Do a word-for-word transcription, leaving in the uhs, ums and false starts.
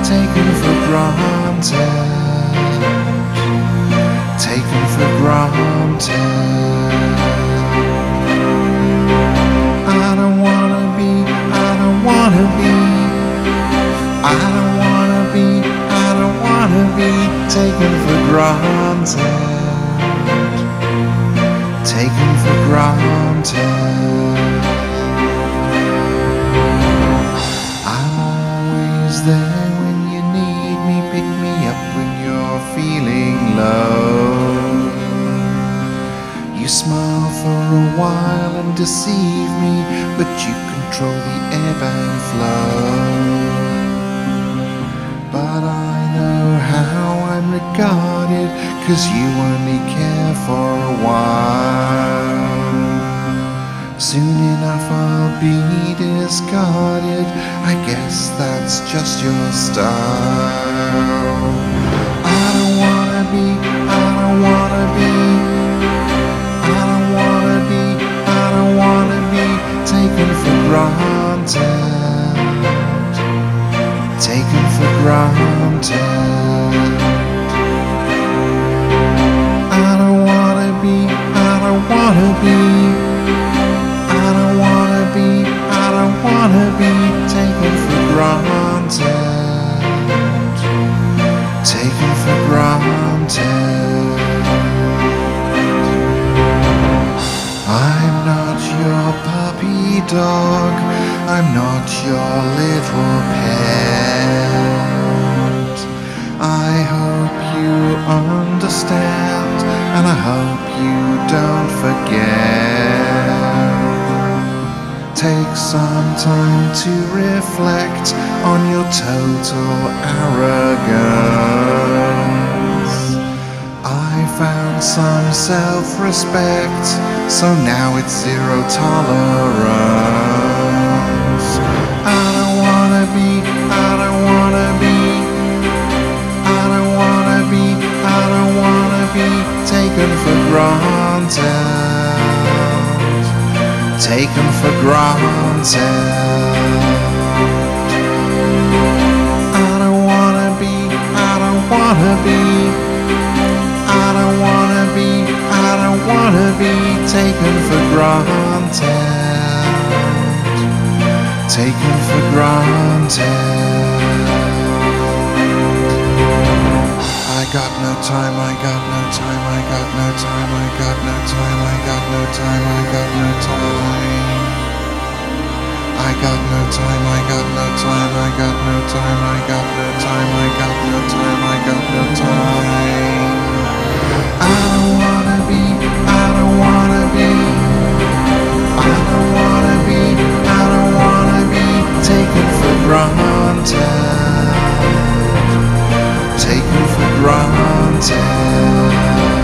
taken for granted, taken for granted. I don't wanna be, I don't wanna be, I don't wanna be, I don't wanna be taken for granted, taken for granted. I'm always there when you need me, pick me up when you're feeling low. You smile for a while and deceive me, but you control the ebb and flow. But I know how I'm regarded, 'cause you only care for a while. Soon enough I'll be discarded, I guess that's just your style. I don't wanna be, I don't wanna be, I don't wanna be, I don't wanna be taken for granted, taken for granted. I don't wanna be, I don't wanna be, I don't wanna be, I don't wanna be taken for granted, taken for granted. I'm not your puppy dog, I'm not your little pet. I hope you understand, and I hope you don't forget. Take some time to reflect on your total arrogance. I found some self-respect, so now it's zero tolerance. I don't wanna be, I don't wanna be, I don't wanna be, I don't wanna be taken for granted, taken for granted. I don't wanna be, I don't wanna be, I don't wanna be, I don't wanna be taken for granted, taken for granted. I got no time, I got no time, I got no time, I got no time, I got no time, I got no time. I got no time, I got no time, I got no time, I got no time, I got no time, I got no time. I don't wanna be, I don't wanna be, I don't wanna be, I don't wanna be taken for granted, taken for granted.